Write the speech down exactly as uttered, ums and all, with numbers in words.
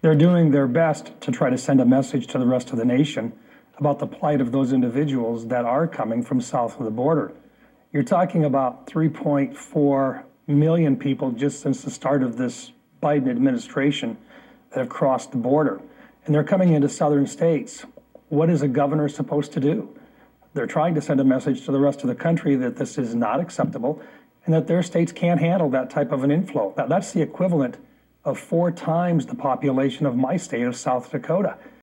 They're doing their best to try to send a message to the rest of the nation about the plight of those individuals that are coming from south of the border. You're talking about three point four million people just since the start of this Biden administration that have crossed the border. And they're coming into southern states. What is a governor supposed to do? They're trying to send a message to the rest of the country that this is not acceptable and that their states can't handle that type of an inflow. Now, that's the equivalent of four times the population of my state of South Dakota.